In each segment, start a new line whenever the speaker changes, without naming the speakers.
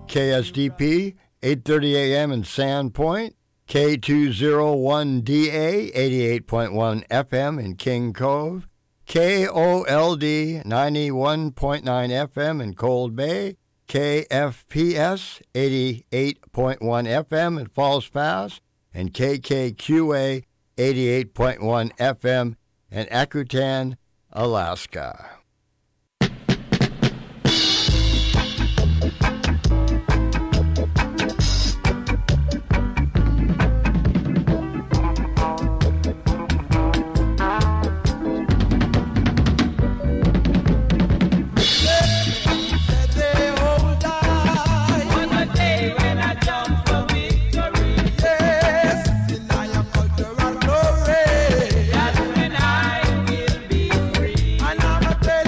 KSDP, 8:30 a.m. in Sandpoint, K201DA, 88.1 FM in King Cove, KOLD, 91.9 FM in Cold Bay, KFPS, 88.1 FM in Falls Pass, and KKQA, 88.1 FM in Akutan, Alaska.
I'm a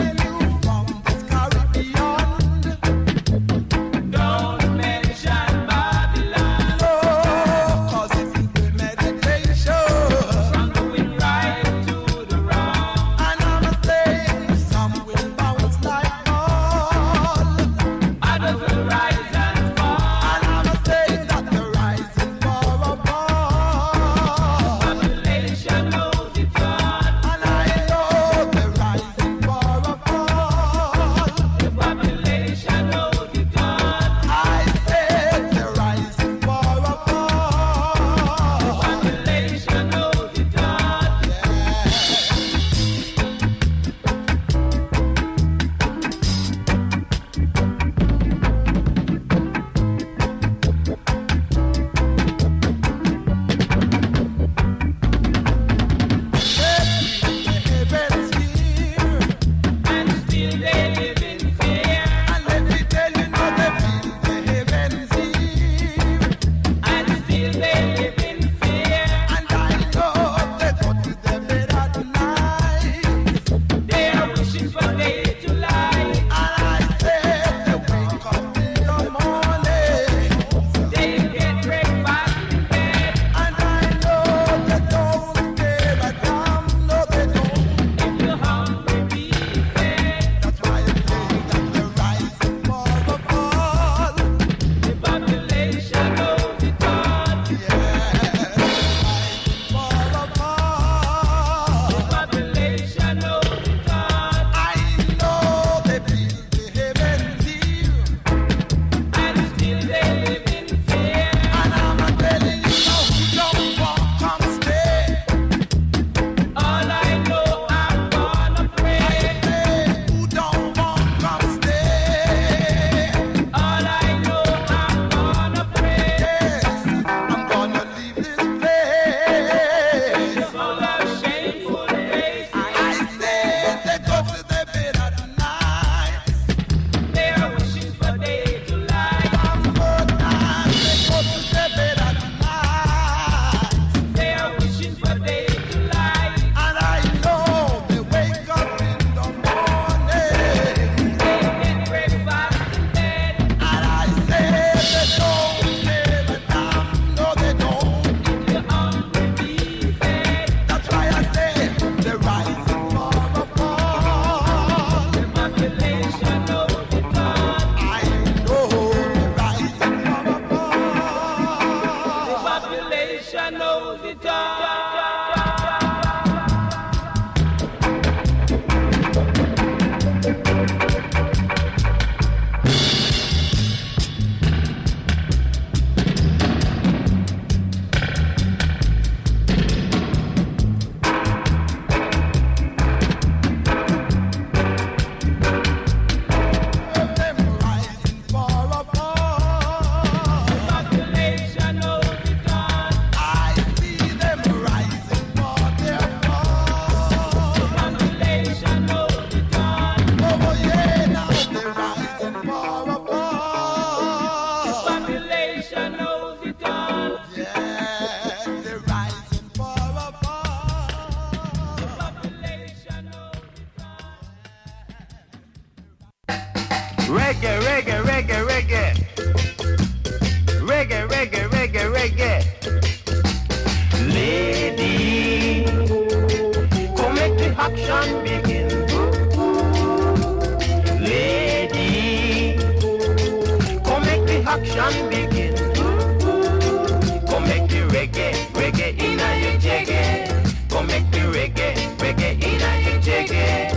action begin. Come make the reggae, reggae inna your jaggy. Come make the reggae, reggae inna your jaggy.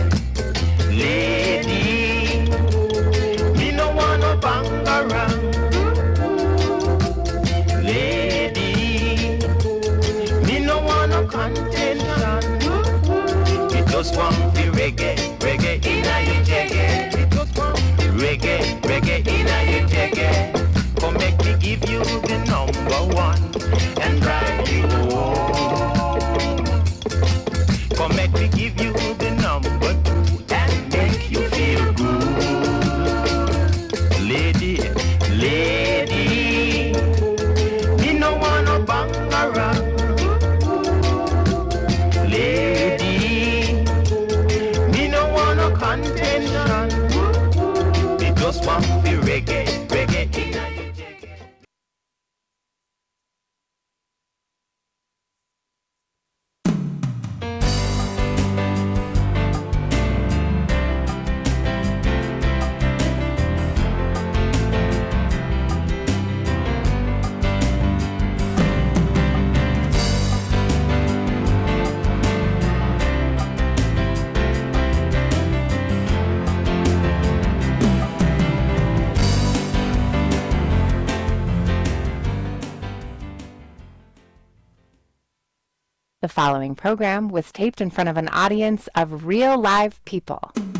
Lady, me no wanna bang around. Lady, me no wanna contention. Me just want the reggae, reggae inna your jaggy. Me just want the reggae, reggae inna your jaggy. Come make me give you the number one and drive you home. Come make me give you the number two and make you feel good. Lady, lady, me no wanna bang around. Lady, me no wanna contention. Me just want the reggae, reggae inna your jaggy.
The following program was taped in front of an audience of real live people.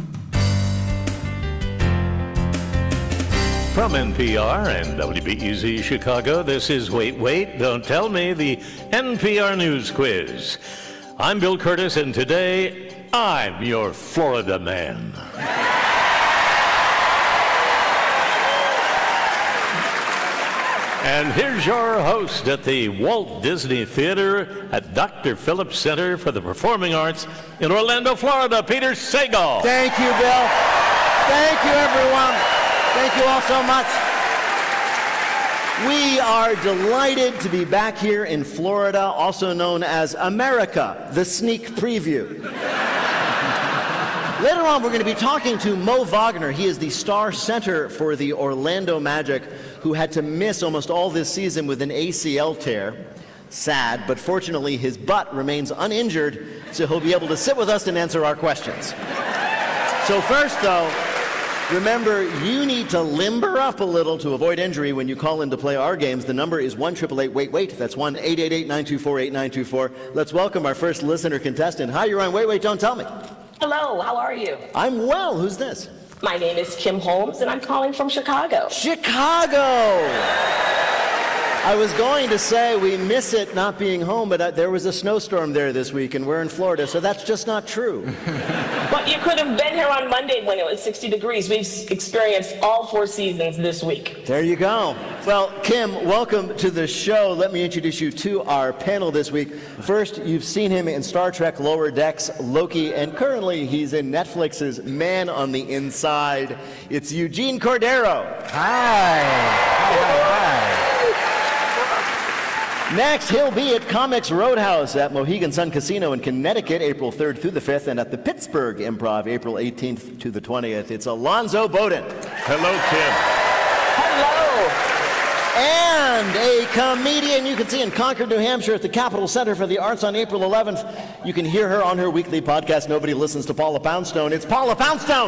From NPR and WBEZ Chicago, this is Wait, Wait, Don't Tell Me, the NPR News Quiz. I'm Bill Curtis, and today, I'm your Florida man. And here's your host at the Walt Disney Theater at Dr. Phillips Center for the Performing Arts in Orlando, Florida, Peter Sagal.
Thank you, Bill. Thank you, everyone. Thank you all so much. We are delighted to be back here in Florida, also known as America, the sneak preview. Later on, we're going to be talking to Mo Wagner. He is the star center for the Orlando Magic, who had to miss almost all this season with an ACL tear. Sad, but fortunately his butt remains uninjured, so he'll be able to sit with us and answer our questions. So first, though, remember, you need to limber up a little to avoid injury when you call in to play our games. The number is 1-888-WAIT-WAIT. That's 1-888-924-8924. Let's welcome our first listener contestant. Hi, you're on Wait, Wait, Don't Tell Me.
Hello, how are you?
I'm well. Who's this?
My name is Kim Holmes, and I'm calling from Chicago.
Chicago! I was going to say we miss it not being home, but there was a snowstorm there this week, and we're in Florida, so that's just not true.
But you could have been here on Monday when it was 60 degrees. We've experienced all 4 seasons this week.
There you go. Well, Kim, welcome to the show. Let me introduce you to our panel this week. First, you've seen him in Star Trek Lower Decks, Loki, and currently he's in Netflix's Man on the Inside. It's Eugene Cordero.
Hi.
Next, he'll be at Comics Roadhouse at Mohegan Sun Casino in Connecticut, April 3rd through the 5th, and at the Pittsburgh Improv, April 18th to the 20th. It's Alonzo Bowden.
Hello, Kim.
Hello.
And a comedian you can see in Concord, New Hampshire at the Capitol Center for the Arts on April 11th. You can hear her on her weekly podcast, Nobody Listens to Paula Poundstone. It's Paula Poundstone.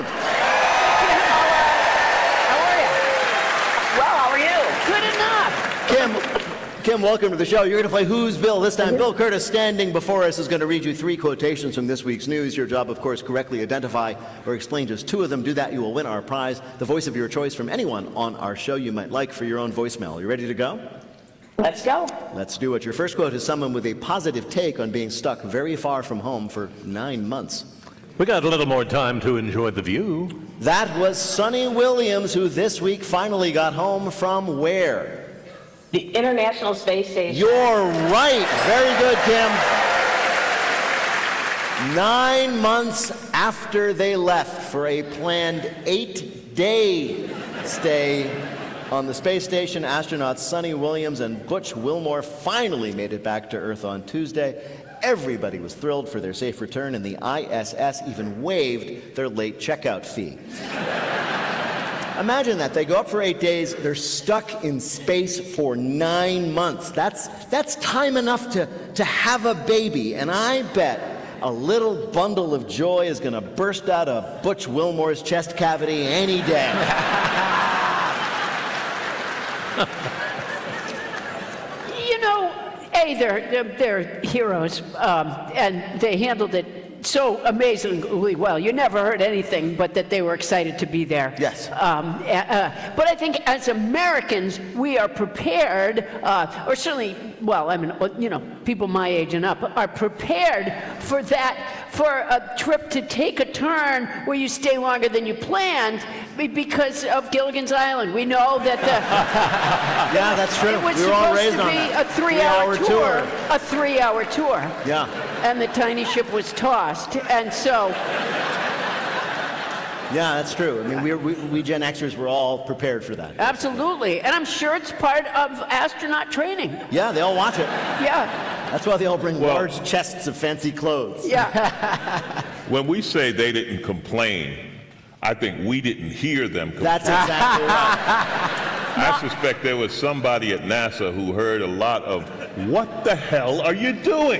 How are you? Well, how are you? Good enough.
Kim, welcome to the show. You're going to play Who's Bill this time. Bill Curtis, standing before us, is going to read you 3 quotations from this week's news. Your job, of course, correctly identify or explain just 2 of them. Do that, you will win our prize, the voice of your choice from anyone on our show you might like for your own voicemail. You ready to go?
Let's go.
Let's do it. Your first quote is someone with a positive take on being stuck very far from home for 9 months.
We got a little more time to enjoy the view.
That was Sonny Williams, who this week finally got home from where?
The International Space Station.
You're right. Very good, Kim. 9 months after they left for a planned 8-day stay on the space station, astronauts Sonny Williams and Butch Wilmore finally made it back to Earth on Tuesday. Everybody was thrilled for their safe return, and the ISS even waived their late checkout fee. Imagine that. They go up for 8 days. They're stuck in space for 9 months. That's time enough to have a baby. And I bet a little bundle of joy is going to burst out of Butch Wilmore's chest cavity any day.
You know, they're heroes, and they handled it so amazingly well. You never heard anything but that they were excited to be there.
Yes.
But I think as Americans, we are prepared, or certainly, well, I mean, you know, people my age and up are prepared for that, for a trip to take a turn where you stay longer than you planned because of Gilligan's Island. We know that
Yeah, that's true.
it was
We were all
supposed
raised
to
on
be
that.
a 3-hour tour. A 3-hour tour.
Yeah.
And the tiny ship was tossed, and so
Yeah, that's true. I mean, we Gen Xers were all prepared for that.
absolutely. And I'm sure it's part of astronaut training.
Yeah, they all watch it.
Yeah,
That's why they all bring large chests of fancy clothes.
yeah.
When we say they didn't complain, I think we didn't hear them complain.
That's exactly right.
I suspect there was somebody at NASA who heard a lot of, "What the hell are you doing?"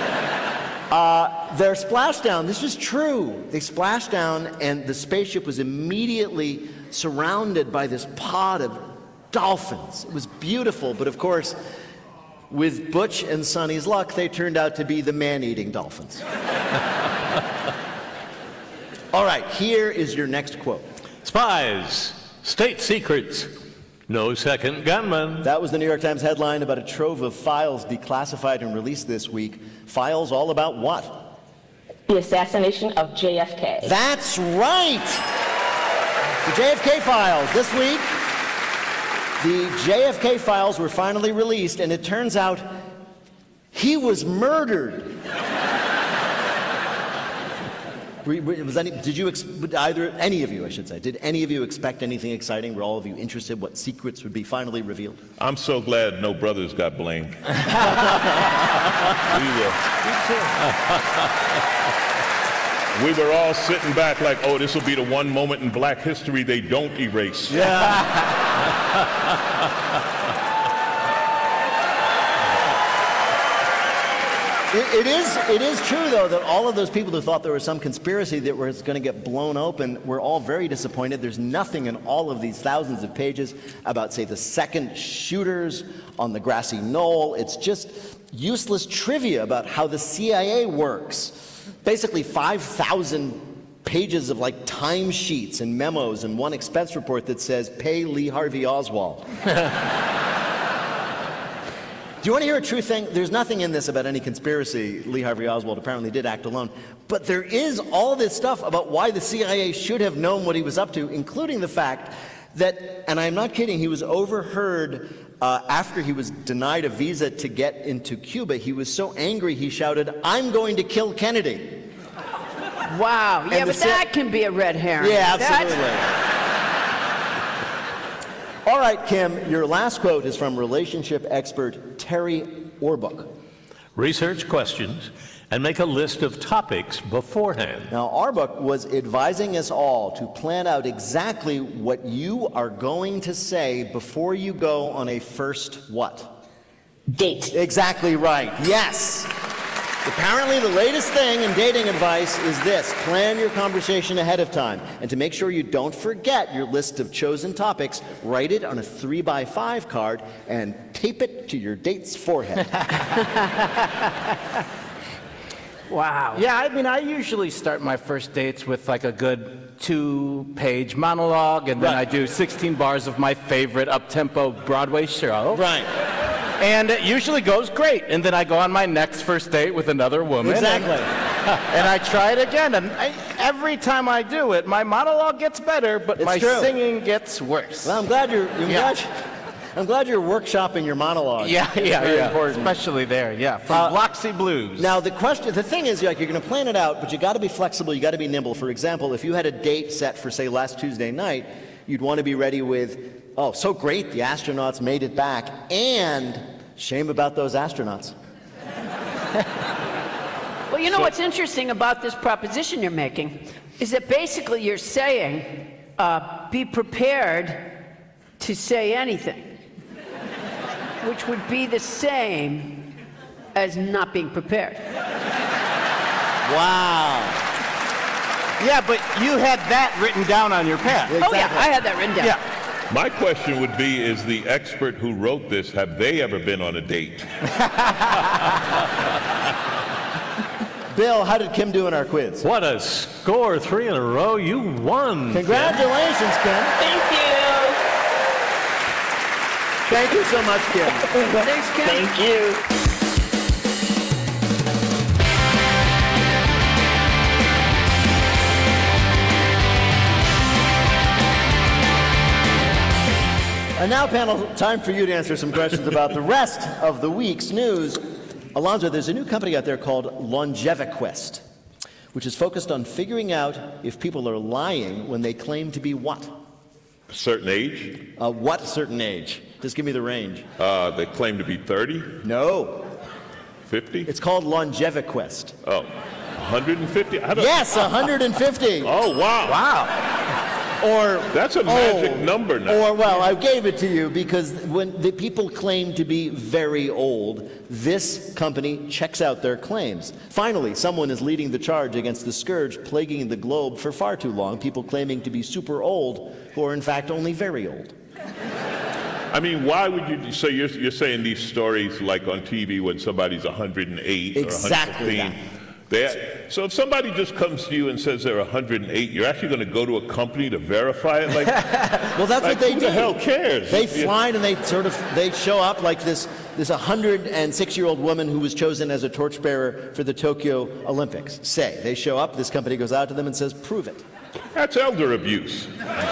Their splashdown, this is true. They splashed down, and the spaceship was immediately surrounded by this pod of dolphins. It was beautiful, but of course, with Butch and Sonny's luck, they turned out to be the man-eating dolphins. All right, here is your next quote.
Spies, state secrets, no second gunman.
That was the New York Times headline about a trove of files declassified and released this week. Files all about what?
The assassination of JFK.
That's right! The JFK files. This week, the JFK files were finally released, and it turns out he was murdered. Any of you, I should say, did any of you expect anything exciting? Were all of you interested what secrets would be finally revealed?
I'm so glad no brothers got blamed. We were all sitting back like, oh, this will be the one moment in black history they don't erase.
It is true, though, that all of those people who thought there was some conspiracy that was going to get blown open were all very disappointed. There's nothing in all of these thousands of pages about, say, the second shooters on the grassy knoll. It's just useless trivia about how the CIA works. Basically 5,000 pages of like timesheets and memos and one expense report that says, pay Lee Harvey Oswald. Do you want to hear a true thing? There's nothing in this about any conspiracy. Lee Harvey Oswald apparently did act alone. But there is all this stuff about why the CIA should have known what he was up to, including the fact that, and I'm not kidding, he was overheard after he was denied a visa to get into Cuba. He was so angry he shouted, "I'm going to kill Kennedy."
Wow. Yeah,
And
but that can be a red herring.
Yeah,
That's-
absolutely. All right, Kim, your last quote is from relationship expert Terry Orbuch.
Research questions and make a list of topics beforehand.
Now, Orbuch was advising us all to plan out exactly what you are going to say before you go on a first what?
Date.
Exactly right. Yes. Apparently, the latest thing in dating advice is this: plan your conversation ahead of time. And to make sure you don't forget your list of chosen topics, write it on a 3x5 card and tape it to your date's forehead.
Wow.
Yeah, I mean, I usually start my first dates with like a good 2-page monologue, and then I do 16 bars of my favorite up-tempo Broadway show.
Right.
And it usually goes great. And then I go on my next first date with another woman.
Exactly.
And I try it again. And every time I do it, my monologue gets better, but
It's
my
true.
singing gets worse.
Well, I'm glad you're workshopping your monologue.
Yeah,
Very important.
Especially there, from Bloxy Blues.
Now, the thing is, like, you're going to plan it out, but you got to be flexible. You got to be nimble. For example, if you had a date set for, say, last Tuesday night, you'd want to be ready with, "Oh, so great, the astronauts made it back," and "shame about those astronauts."
Well, you know what's interesting about this proposition you're making is that basically you're saying, be prepared to say anything, which would be the same as not being prepared.
Wow.
Yeah, but you had that written down on your pad.
Oh, yeah, I had that written down.
Yeah.
My question would be, is the expert who wrote this, have they ever been on a date?
Bill, how did Kim do in our quiz?
What a score, 3 in a row. You won.
Congratulations, Kim.
Thank you.
Thank you so much, Kim.
Thanks, Kim.
Thank you.
And now, panel, time for you to answer some questions about the rest of the week's news. Alonzo, there's a new company out there called LongeviQuest, which is focused on figuring out if people are lying when they claim to be what?
A certain age?
What certain age? Just give me the range.
They claim to be 30,
No.
50?
It's called LongeviQuest.
Oh, 150? I don't,
Yes, 150.
Oh, wow.
Wow.
Or
That's a magic number now.
Or, well, I gave it to you because when the people claim to be very old, this company checks out their claims. Finally, someone is leading the charge against the scourge plaguing the globe for far too long, people claiming to be super old who are in fact only very old.
I mean, why would you? So you're saying these stories like on TV when somebody's 108
Exactly
or 115? So if somebody just comes to you and says they're 108, you're actually going to go to a company to verify it? Like,
Well, that's
like
what they
who
do.
the hell cares?
They fly and they show up like this 106-year-old woman who was chosen as a torchbearer for the Tokyo Olympics. They show up, this company goes out to them and says, prove it.
That's elder abuse.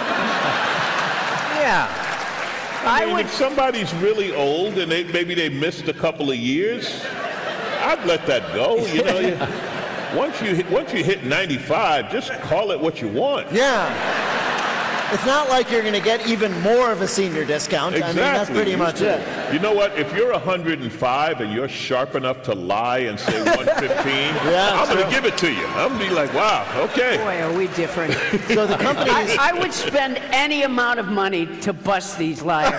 Yeah.
I mean, if somebody's really old and maybe they missed a couple of years, I'd let that go. You know, once you hit 95, just call it what you want.
Yeah. It's not like you're going to get even more of a senior discount.
Exactly.
I mean, that's pretty much it.
You know what? If you're 105 and you're sharp enough to lie and say 115, I'm going to give it to you. I'm going to be like, wow, okay.
Boy, are we different.
So the company
I would spend any amount of money to bust these liars.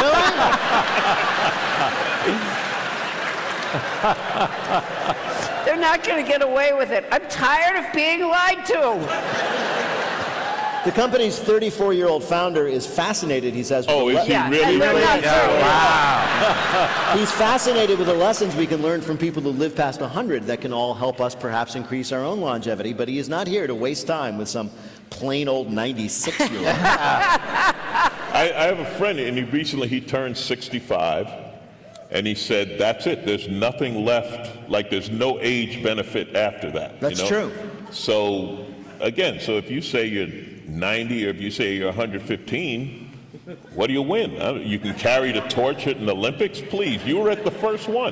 They're not going to get away with it. I'm tired of being lied to.
The company's 34-year-old founder is fascinated, he says.
Oh, is he really?
Wow. He's fascinated with the lessons we can learn from people who live past 100 that can all help us perhaps increase our own longevity, but he is not here to waste time with some plain old 96-year-old.
I have a friend, and he turned 65, and he said, that's it. There's nothing left. Like, there's no age benefit after that.
That's true.
So, again, if you say you're 90 or if you say you're 115, what do you win? You can carry the torch at an Olympics? Please, you were at the first one.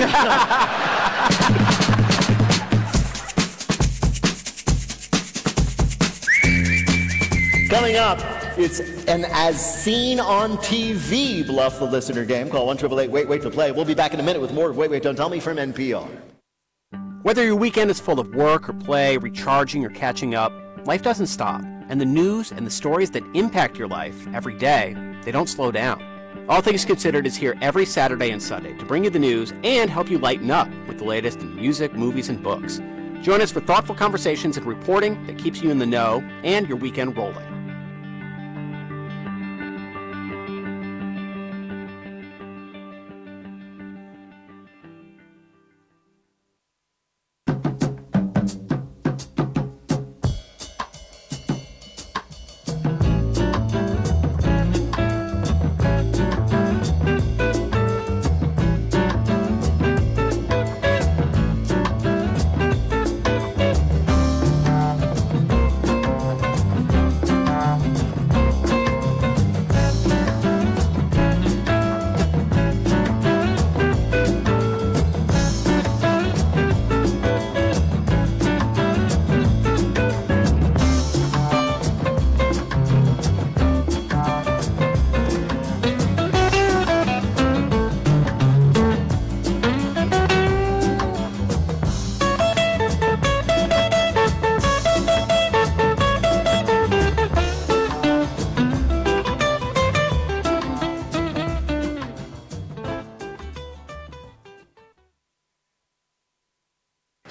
Coming up, it's an as seen on TV Bluff the Listener game. Call 1-888-WAIT-WAIT to play. We'll be back in a minute with more of Wait, Wait, Don't Tell Me from NPR.
Whether your weekend is full of work or play, recharging or catching up, life doesn't stop. And the news and the stories that impact your life every day, they don't slow down. All Things Considered is here every Saturday and Sunday to bring you the news and help you lighten up with the latest in music, movies, and books. Join us for thoughtful conversations and reporting that keeps you in the know and your weekend rolling.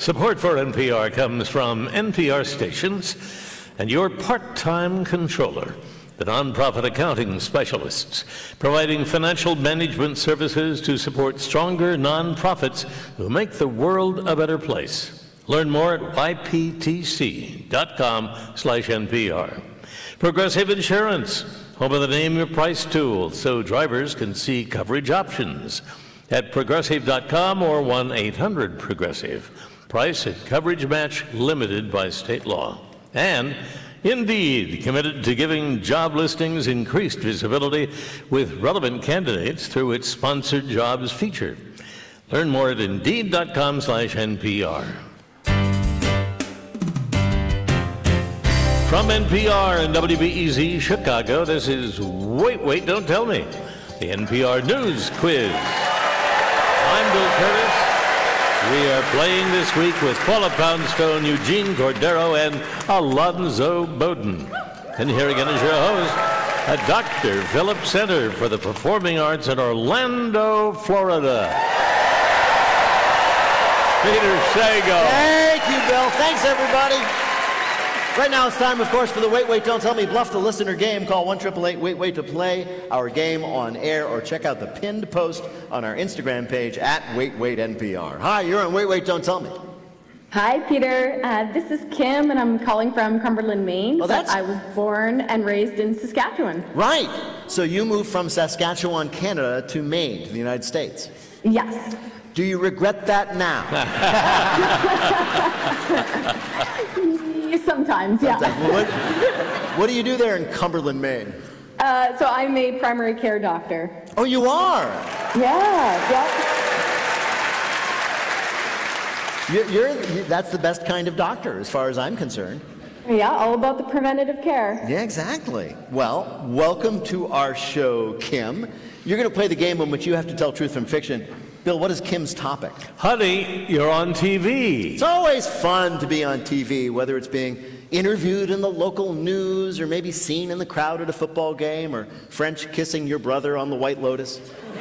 Support for NPR comes from NPR stations and your part-time controller, the nonprofit accounting specialists, providing financial management services to support stronger nonprofits who make the world a better place. Learn more at yptc.com/NPR. Progressive Insurance, home of the Name Your Price tool, so drivers can see coverage options at progressive.com or 1-800-PROGRESSIVE. Price and coverage match limited by state law. And Indeed, committed to giving job listings increased visibility with relevant candidates through its sponsored jobs feature. Learn more at Indeed.com/NPR. From NPR and WBEZ Chicago, this is Wait, Don't Tell Me, the NPR News Quiz. I'm Bill Curtis. We are playing this week with Paula Poundstone, Eugene Cordero, and Alonzo Bowden. And here again is your host, Dr. Philip Center for the Performing Arts in Orlando, Florida, Peter Sagal.
Thank you, Bill. Thanks, everybody. Right now it's time, of course, for the Wait, Don't Tell Me Bluff the Listener game. Call 1-888-WAIT-WAIT to play our game on air, or check out the pinned post on our Instagram page at WaitNPR. Hi, you're on Wait, Don't Tell Me.
Hi, Peter. This is Kim, and I'm calling from Cumberland, Maine.
Oh,
but I was born and raised in Saskatchewan.
Right. So you moved from Saskatchewan, Canada, to Maine, to the United States.
Yes.
Do you regret that now?
Sometimes, yeah.
Well, what do you do there in Cumberland, Maine?
So I'm a primary care doctor.
Oh, you are?
Yeah.
That's the best kind of doctor, as far as I'm concerned.
Yeah, all about the preventative care.
Yeah, exactly. Well, welcome to our show, Kim. You're going to play the game in which you have to tell truth from fiction. Bill, what is Kim's topic?
Honey, you're on TV.
It's always fun to be on TV, whether it's being interviewed in the local news, or maybe seen in the crowd at a football game, or French kissing your brother on the White Lotus.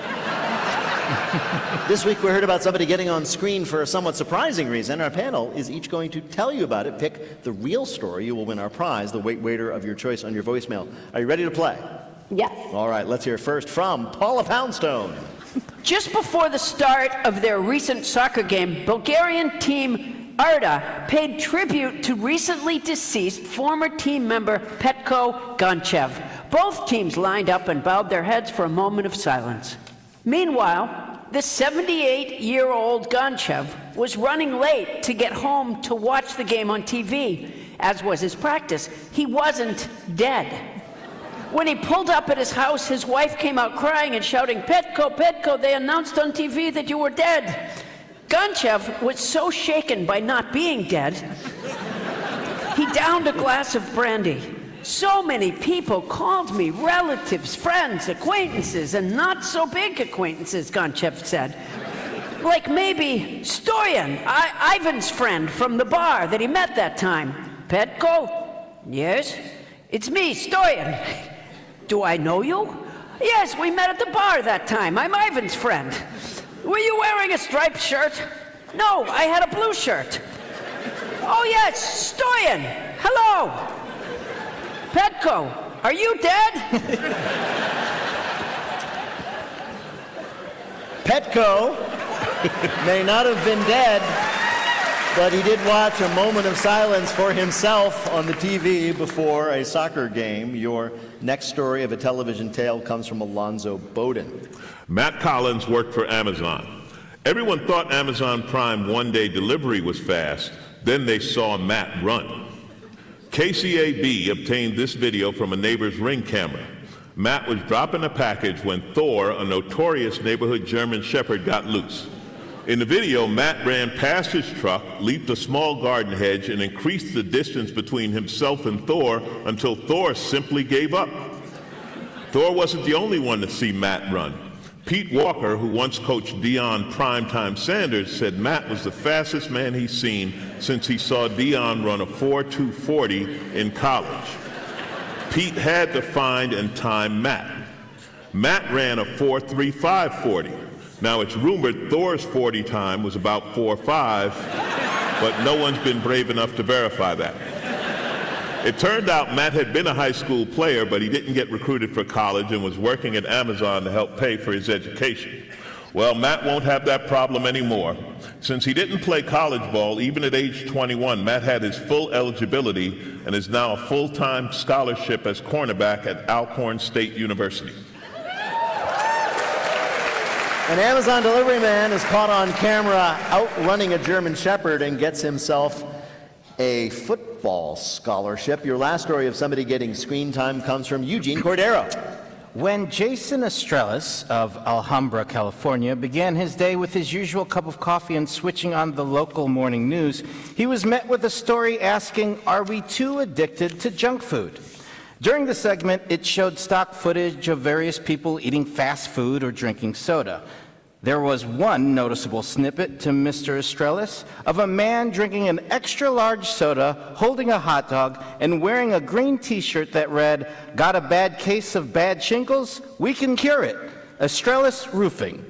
This week we heard about somebody getting on screen for a somewhat surprising reason. Our panel is each going to tell you about it. Pick the real story. You will win our prize, the Waiter of your choice, on your voicemail. Are you ready to play?
Yes.
All right, let's hear first from Paula Poundstone.
Just before the start of their recent soccer game, Bulgarian team Arda paid tribute to recently deceased former team member Petko Gonchev. Both teams lined up and bowed their heads for a moment of silence. Meanwhile, the 78-year-old Gonchev was running late to get home to watch the game on TV. As was his practice, he wasn't dead. When he pulled up at his house, his wife came out crying and shouting, "Petko, Petko, they announced on TV that you were dead." Gonchev was so shaken by not being dead, he downed a glass of brandy. "So many people called me, relatives, friends, acquaintances, and not so big acquaintances," Gonchev said. "Like maybe Stoyan, Ivan's friend from the bar that he met that time." "Petko?" "Yes, it's me, Stoyan." "Do I know you?" "Yes, we met at the bar that time. I'm Ivan's friend." "Were you wearing a striped shirt?" "No, I had a blue shirt." "Oh yes, Stoyan. Hello." "Petko, are you dead?"
Petko may not have been dead, but he did watch a moment of silence for himself on the TV before a soccer game. Your next story of a television tale comes from Alonzo Bowden.
Matt Collins worked for Amazon. Everyone thought Amazon Prime one-day delivery was fast. Then they saw Matt run. KCAB obtained this video from a neighbor's Ring camera. Matt was dropping a package when Thor, a notorious neighborhood German Shepherd, got loose. In the video, Matt ran past his truck, leaped a small garden hedge, and increased the distance between himself and Thor until Thor simply gave up. Thor wasn't the only one to see Matt run. Pete Walker, who once coached Deion Primetime Sanders, said Matt was the fastest man he's seen since he saw Deion run a 4.240 in college. Pete had to find and time Matt. Matt ran a 4.3540. Now, it's rumored Thor's 40 time was about 4.5, but no one's been brave enough to verify that. It turned out Matt had been a high school player, but he didn't get recruited for college and was working at Amazon to help pay for his education. Well, Matt won't have that problem anymore. Since he didn't play college ball, even at age 21, Matt had his full eligibility and is now a full-time scholarship as cornerback at Alcorn State University.
An Amazon delivery man is caught on camera outrunning a German Shepherd and gets himself a football scholarship. Your last story of somebody getting screen time comes from Eugene Cordero.
When Jason Estrellas of Alhambra, California, began his day with his usual cup of coffee and switching on the local morning news, he was met with a story asking, "Are we too addicted to junk food?" During the segment, it showed stock footage of various people eating fast food or drinking soda. There was one noticeable snippet to Mr. Estrellas of a man drinking an extra-large soda, holding a hot dog, and wearing a green T-shirt that read, "Got a bad case of bad shingles? We can cure it. Estrellas Roofing."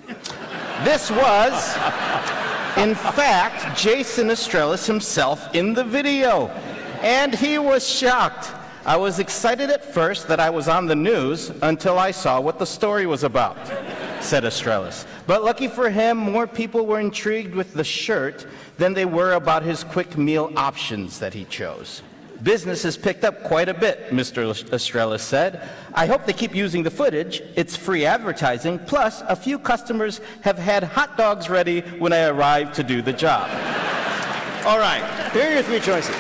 This was, in fact, Jason Estrellas himself in the video, and he was shocked. "I was excited at first that I was on the news until I saw what the story was about," said Estrellas. But lucky for him, more people were intrigued with the shirt than they were about his quick meal options that he chose. "Business has picked up quite a bit," Mr. Estrellas said. "I hope they keep using the footage. It's free advertising. Plus, a few customers have had hot dogs ready when I arrived to do the job."
All right, here are your three choices.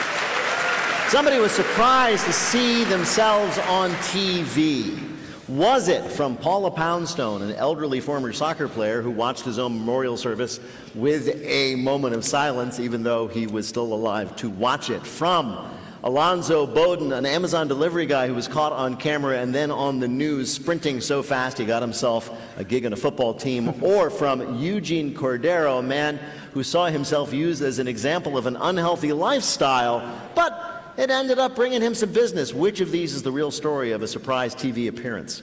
Somebody was surprised to see themselves on TV. Was it from Paula Poundstone, an elderly former soccer player who watched his own memorial service with a moment of silence, even though he was still alive to watch it? From Alonzo Bowden, an Amazon delivery guy who was caught on camera and then on the news sprinting so fast he got himself a gig on a football team? Or from Eugene Cordero, a man who saw himself used as an example of an unhealthy lifestyle, but it ended up bringing him some business. Which of these is the real story of a surprise TV appearance?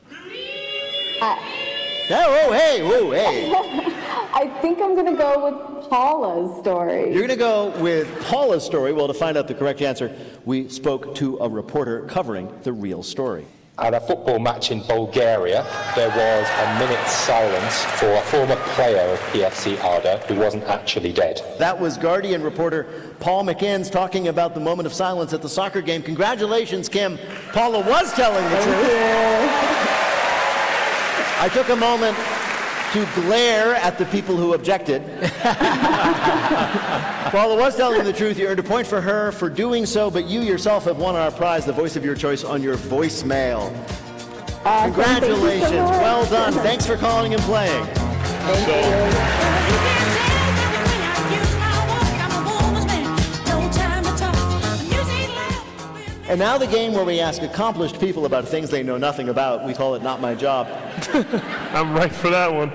Hey.
I think I'm going to go with Paula's story.
You're going to go with Paula's story. Well, to find out the correct answer, we spoke to a reporter covering the real story.
At a football match in Bulgaria, there was a minute's silence for a former player of PFC Arda who wasn't actually dead.
That was Guardian reporter Paul McInnes talking about the moment of silence at the soccer game. Congratulations, Kim. Paula was telling the truth. I took a moment to glare at the people who objected. Paula was telling the truth. You earned a point for her for doing so, but you yourself have won our prize, the voice of your choice, on your voicemail. Congratulations. So well done. Thanks for calling and playing.
Thank you.
And now the game where we ask accomplished people about things they know nothing about. We call it Not My Job.
I'm right for that one.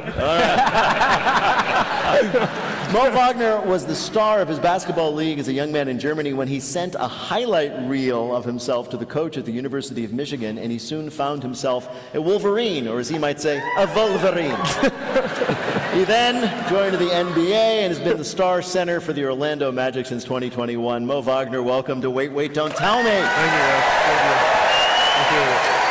All right. Mo Wagner was the star of his basketball league as a young man in Germany when he sent a highlight reel of himself to the coach at the University of Michigan, and he soon found himself a Wolverine, or as he might say, a Wolverine. He then joined the NBA and has been the star center for the Orlando Magic since 2021. Mo Wagner, welcome to Wait, Wait, Don't Tell Me.
Thank you. Thank you.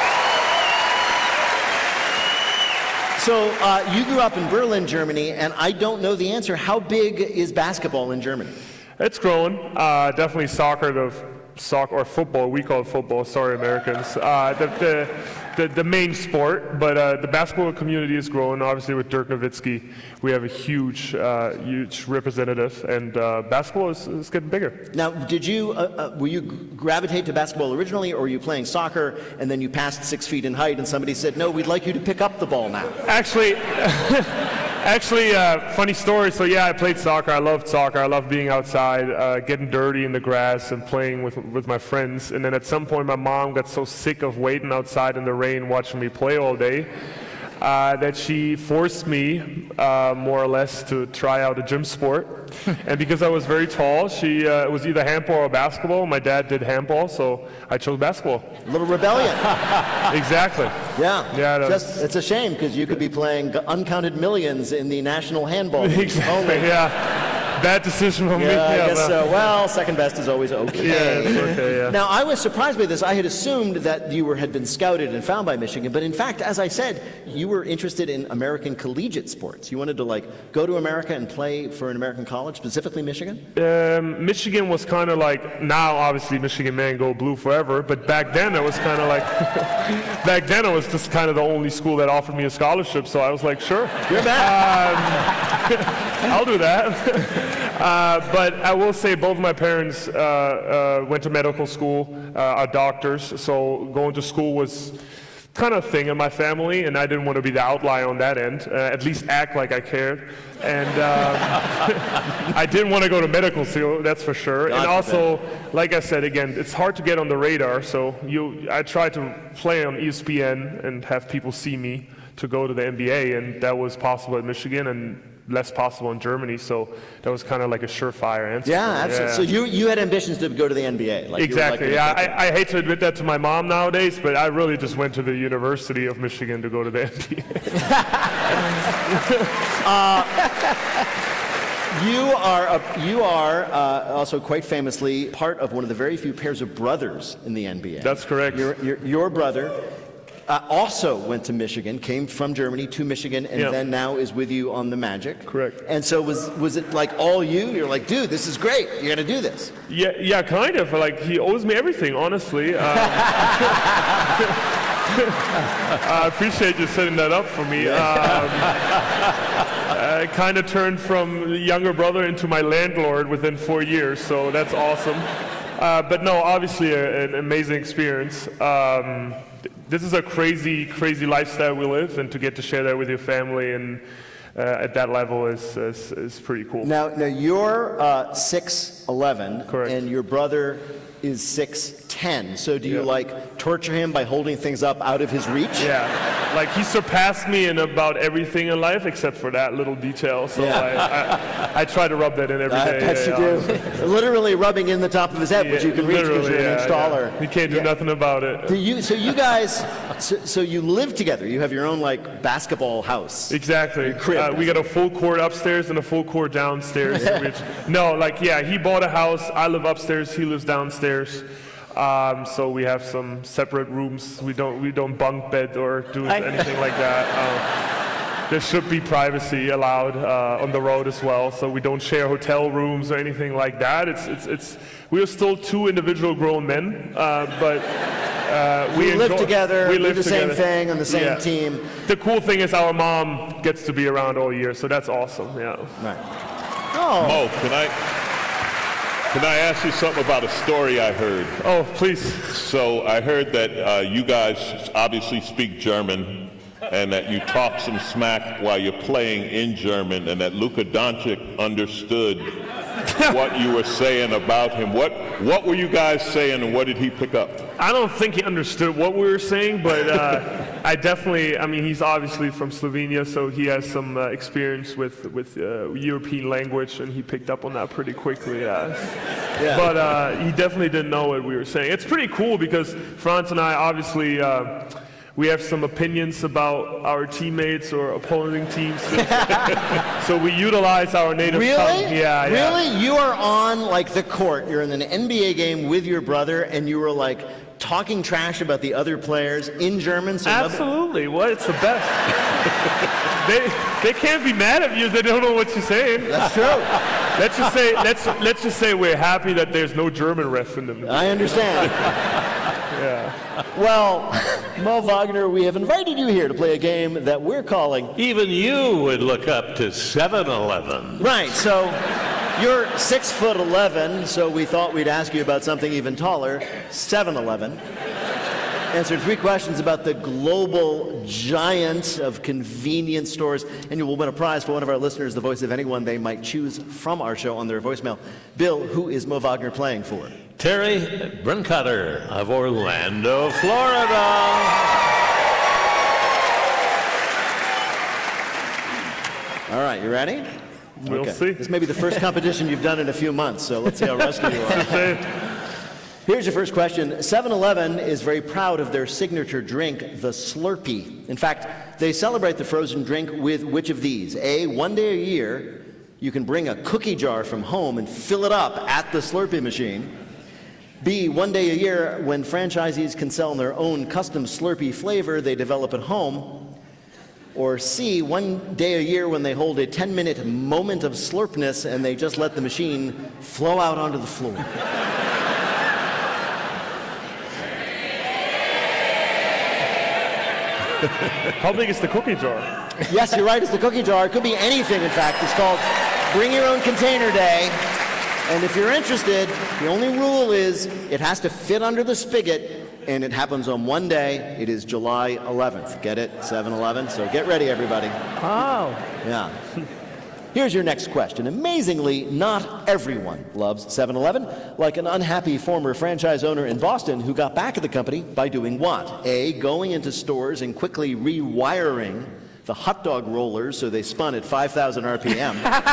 So you grew up in Berlin, Germany, and I don't know the answer. How big is basketball in Germany?
It's growing. Definitely soccer or football. We call it football. Sorry, Americans. The main sport, but the basketball community is growing. Obviously, with Dirk Nowitzki, we have a huge representative, and basketball is getting bigger.
Now, were you gravitate to basketball originally, or were you playing soccer and then you passed 6 feet in height and somebody said, "No, we'd like you to pick up the ball now"?
Actually, funny story. So yeah, I played soccer. I loved soccer. I loved being outside, getting dirty in the grass and playing with my friends. And then at some point, my mom got so sick of waiting outside in the rain watching me play all day that she forced me, more or less, to try out a gym sport. And because I was very tall, it was either handball or basketball. My dad did handball, so I chose basketball.
A little rebellion.
Exactly.
Yeah. It's a shame because you could be playing uncounted millions in the National Handball League.
Exactly. Yeah. Bad decision from me.
Yeah, I guess
but-
so. Well, second best is always okay.
Yeah, it's okay, yeah.
Now, I was surprised by this. I had assumed that you had been scouted and found by Michigan, but in fact, as I said, you were interested in American collegiate sports. You wanted to go to America and play for an American college, specifically Michigan?
Michigan was kind of like, now obviously Michigan man go blue forever, but back then it was kind of like, back then it was just kind of the only school that offered me a scholarship, so I was like, sure.
You're back.
I'll do that. But I will say both my parents went to medical school, are doctors, so going to school was kind of a thing in my family, and I didn't want to be the outlier on that end, at least act like I cared. And I didn't want to go to medical school, that's for sure. And also, like I said, again, it's hard to get on the radar, so I tried to play on ESPN and have people see me to go to the NBA, and that was possible at Michigan and less possible in Germany, so that was kind of like a surefire answer.
Yeah, absolutely. So you had ambitions to go to the NBA.
Exactly, yeah. I hate to admit that to my mom nowadays, but I really just went to the University of Michigan to go to the NBA.
You are also quite famously part of one of the very few pairs of brothers in the NBA.
That's correct.
Your brother also went to Michigan, came from Germany to Michigan, and then now is with you on the Magic.
Correct.
And so was it like all you? You're like, dude, this is great. You got to do this.
Yeah, kind of. Like, he owes me everything, honestly. I appreciate you setting that up for me. I kind of turned from younger brother into my landlord within 4 years, so that's awesome. But no, obviously an amazing experience. This is a crazy, crazy lifestyle we live, and to get to share that with your family and at that level is pretty cool.
Now you're 6'11",
correct,
and your brother is 6'10". So do you torture him by holding things up out of his reach?
Yeah, like he surpassed me in about everything in life except for that little detail. So I try to rub that in every day.
That's you do. Literally rubbing in the top of his head, which you can reach because you're an inch taller.
You can't do nothing about it.
So you guys, so you live together. You have your own basketball house.
Exactly.
Crib.
We got a full court upstairs and a full court downstairs. He bought a house. I live upstairs. He lives downstairs. So we have some separate rooms. We don't bunk bed or do anything like that. There should be privacy allowed on the road as well. So we don't share hotel rooms or anything like that. We are still two individual grown men, but we
live together.
We
do
live
the
together.
same thing on the same team.
The cool thing is our mom gets to be around all year, so that's awesome. Yeah.
Right. Oh.
Mo, can I ask you something about a story I heard?
Oh, please.
So I heard that you guys obviously speak German, and that you talk some smack while you're playing in German, and that Luka Doncic understood what you were saying about him. What were you guys saying, and what did he pick up?
I don't think he understood what we were saying, but he's obviously from Slovenia, so he has some experience with European language, and he picked up on that pretty quickly. But he definitely didn't know what we were saying. It's pretty cool because Franz and I obviously we have some opinions about our teammates or opposing teams. So we utilize our native tongue. Yeah.
Really? You are on the court. You're in an NBA game with your brother, and you were talking trash about the other players in German. So
absolutely. What? It's the best. They can't be mad at you if they don't know what you're saying.
That's true.
Let's just say we're happy that there's no German ref in them.
I understand.
Yeah.
Well, Mo Wagner, we have invited you here to play a game that we're calling...
Even you would look up to 7-Eleven.
Right, so you're 6'11", so we thought we'd ask you about something even taller, 7-Eleven. Answered 3 questions about the global giant of convenience stores, and you will win a prize for one of our listeners, the voice of anyone they might choose from our show on their voicemail. Bill, who is Mo Wagner playing for?
Terry Brincutter of Orlando, Florida.
All right, you ready?
We'll see.
This may be the first competition you've done in a few months, so let's see how rusty you are. Here's your first question. 7-Eleven is very proud of their signature drink, the Slurpee. In fact, they celebrate the frozen drink with which of these? A, one day a year, you can bring a cookie jar from home and fill it up at the Slurpee machine. B, one day a year, when franchisees can sell their own custom Slurpee flavor they develop at home. Or C, one day a year when they hold a 10-minute moment of slurpness and they just let the machine flow out onto the floor.
How big is the cookie jar?
Yes, you're right, it's the cookie jar. It could be anything, in fact. It's called Bring Your Own Container Day. And if you're interested, the only rule is it has to fit under the spigot, and it happens on one day. It is July 11th. Get it? 7-Eleven. So get ready, everybody.
Oh.
Yeah. Here's your next question. Amazingly, not everyone loves 7-Eleven, like an unhappy former franchise owner in Boston who got back at the company by doing what? A, going into stores and quickly rewiring the hot dog rollers so they spun at 5,000 RPM.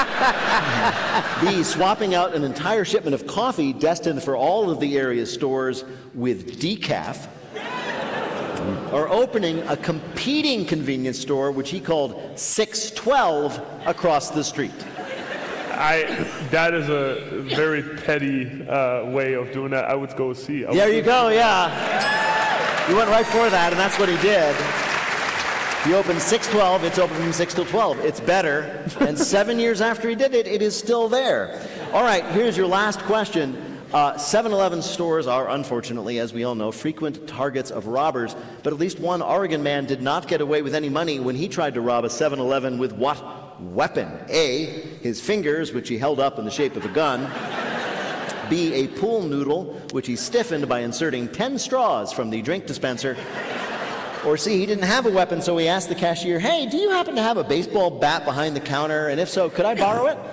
B, swapping out an entire shipment of coffee destined for all of the area's stores with decaf. Or opening a competing convenience store, which he called 612, across the street.
That is a very petty way of doing that. I would go C.
There you go, yeah. You went right for that, and that's what he did. He opened 612, it's open from 6 till 12. It's better, and 7 years after he did it, it is still there. All right, here's your last question. 7-Eleven stores are, unfortunately, as we all know, frequent targets of robbers, but at least one Oregon man did not get away with any money when he tried to rob a 7-Eleven with what weapon? A, his fingers, which he held up in the shape of a gun. B, a pool noodle, which he stiffened by inserting 10 straws from the drink dispenser. Or C, he didn't have a weapon, so he asked the cashier, hey, do you happen to have a baseball bat behind the counter? And if so, could I borrow it?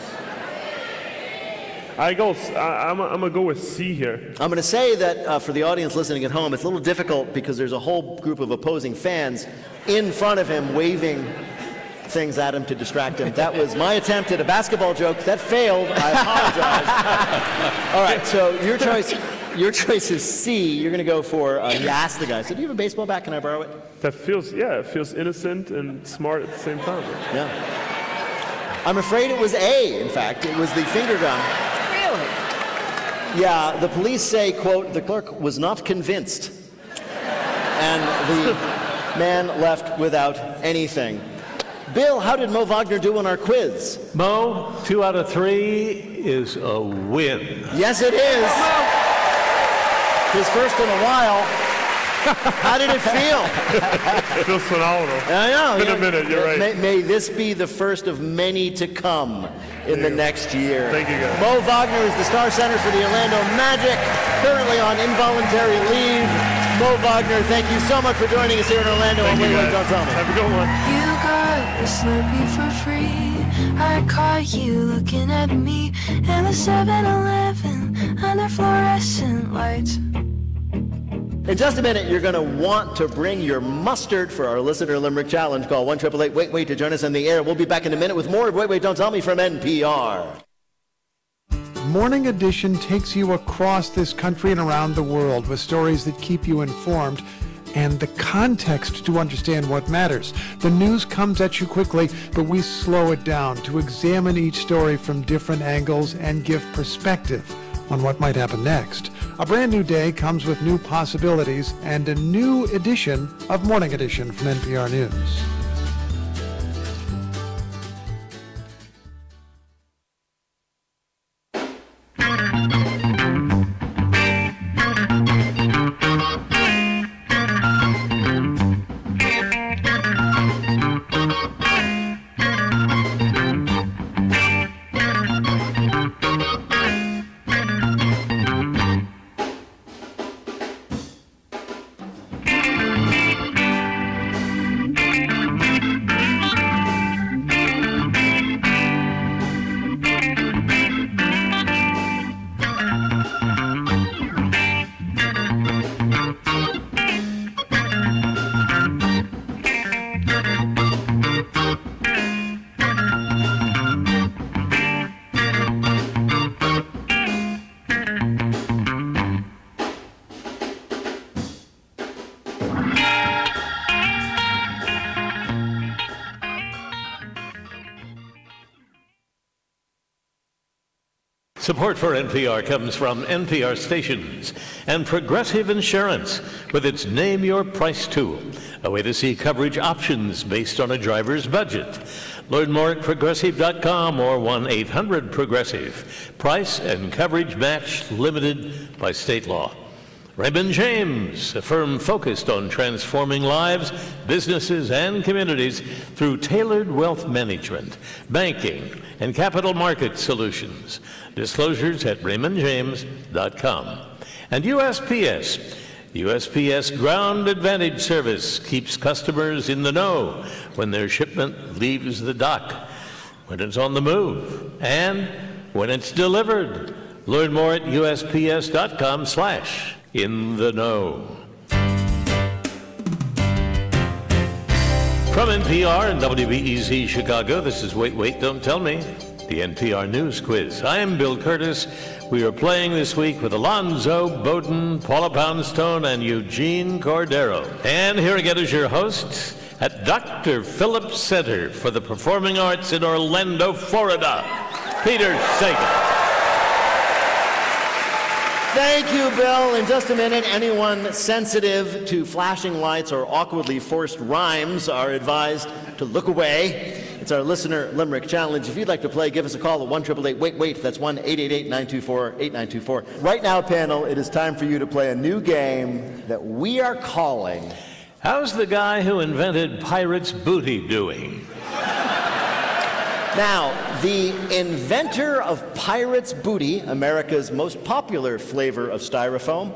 I'm gonna go with C here.
I'm gonna say that for the audience listening at home, it's a little difficult because there's a whole group of opposing fans in front of him waving things at him to distract him. That was my attempt at a basketball joke. That failed. I apologize. All right, so your choice is C. You're gonna go for, he asked the guy, so do you have a baseball bat? Can I borrow it?
That feels innocent and smart at the same time.
Yeah. I'm afraid it was A, in fact. It was the finger gun.
Really?
Yeah, the police say, quote, the clerk was not convinced. And the man left without anything. Bill, how did Mo Wagner do on our quiz?
Mo, 2 out of 3 is a win.
Yes, it is. His first in a while. How did it feel?
It feels phenomenal.
I know.
It's been a minute, you're right.
May this be the first of many to come in the next year.
Thank you, guys.
Mo Wagner is the star center for the Orlando Magic, currently on involuntary leave. Mo Wagner, thank you so much for joining us here in Orlando.
Thank you, guys.
Don't tell me.
Have a good one.
You got a Slurpee for free. I caught you looking at me in the 7-Eleven under fluorescent lights.
In just a minute, you're going to want to bring your mustard for our Listener Limerick Challenge. Call 1-888-WAIT-WAIT to join us on the air. We'll be back in a minute with more of Wait, Wait, Don't Tell Me from NPR.
Morning Edition takes you across this country and around the world with stories that keep you informed and the context to understand what matters. The news comes at you quickly, but we slow it down to examine each story from different angles and give perspective on what might happen next. A brand new day comes with new possibilities and a new edition of Morning Edition from NPR News.
Support for NPR comes from NPR stations and Progressive Insurance with its Name Your Price tool, a way to see coverage options based on a driver's budget. Learn more at Progressive.com or 1-800-PROGRESSIVE. Price and coverage match limited by state law. Raymond James, a firm focused on transforming lives, businesses, and communities through tailored wealth management, banking, and capital market solutions. Disclosures at raymondjames.com. And USPS. USPS Ground Advantage Service keeps customers in the know when their shipment leaves the dock, when it's on the move, and when it's delivered. Learn more at usps.com/in-the-know. From NPR and WBEZ Chicago, this is Wait, Wait, Don't Tell Me, the NPR News Quiz. I'm Bill Curtis. We are playing this week with Alonzo Bowden, Paula Poundstone, and Eugene Cordero. And here again is your host at Dr. Phillips Center for the Performing Arts in Orlando, Florida, Peter Sagan.
Thank you, Bill. In just a minute, anyone sensitive to flashing lights or awkwardly forced rhymes are advised to look away. It's our listener limerick challenge. If you'd like to play, give us a call at 1-888-WAIT-WAIT. That's 1-888-924-8924. Right now, panel, it is time for you to play a new game that we are calling...
How's the guy who invented Pirate's Booty doing?
Now, the inventor of Pirate's Booty, America's most popular flavor of styrofoam,